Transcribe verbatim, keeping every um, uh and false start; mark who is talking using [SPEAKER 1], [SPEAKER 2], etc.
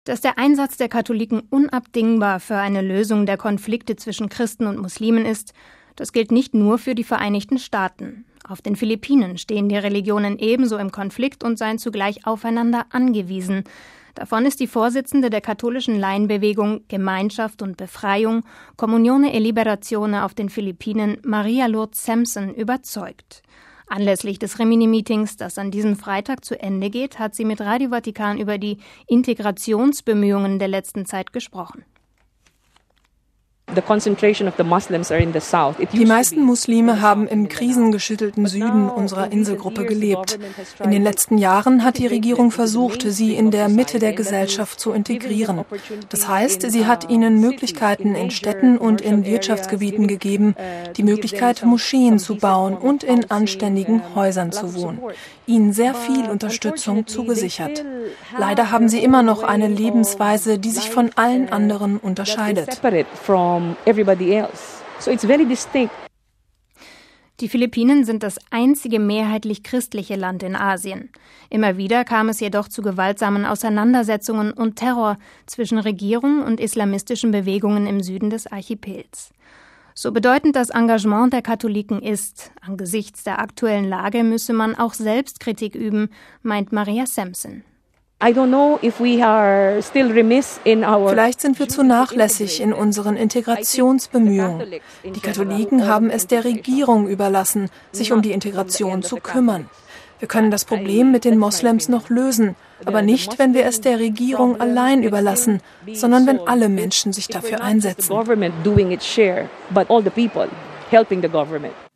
[SPEAKER 1] Dass der Einsatz der Katholiken unabdingbar für eine Lösung der Konflikte zwischen Christen und Muslimen ist, das gilt nicht nur für die Vereinigten Staaten. Auf den Philippinen stehen die Religionen ebenso im Konflikt und seien zugleich aufeinander angewiesen. Davon ist die Vorsitzende der katholischen Laienbewegung Gemeinschaft und Befreiung, Comunione e Liberazione auf den Philippinen, Maria Lourdes Sampson, überzeugt. Anlässlich des Rimini-Meetings, das an diesem Freitag zu Ende geht, hat sie mit Radio Vatikan über die Integrationsbemühungen der letzten Zeit gesprochen.
[SPEAKER 2] Die meisten Muslime haben im krisengeschüttelten Süden unserer Inselgruppe gelebt. In den letzten Jahren hat die Regierung versucht, sie in der Mitte der Gesellschaft zu integrieren. Das heißt, sie hat ihnen Möglichkeiten in Städten und in Wirtschaftsgebieten gegeben, die Möglichkeit, Moscheen zu bauen und in anständigen Häusern zu wohnen. Ihnen sehr viel Unterstützung zugesichert. Leider haben sie immer noch eine Lebensweise, die sich von allen anderen unterscheidet.
[SPEAKER 1] Die Philippinen sind das einzige mehrheitlich christliche Land in Asien. Immer wieder kam es jedoch zu gewaltsamen Auseinandersetzungen und Terror zwischen Regierung und islamistischen Bewegungen im Süden des Archipels. So bedeutend das Engagement der Katholiken ist, angesichts der aktuellen Lage müsse man auch Selbstkritik üben, meint Maria Sampson.
[SPEAKER 2] Vielleicht sind wir zu nachlässig in unseren Integrationsbemühungen. Die Katholiken haben es der Regierung überlassen, sich um die Integration zu kümmern. Wir können das Problem mit den Moslems noch lösen, aber nicht, wenn wir es der Regierung allein überlassen, sondern wenn alle Menschen sich dafür einsetzen.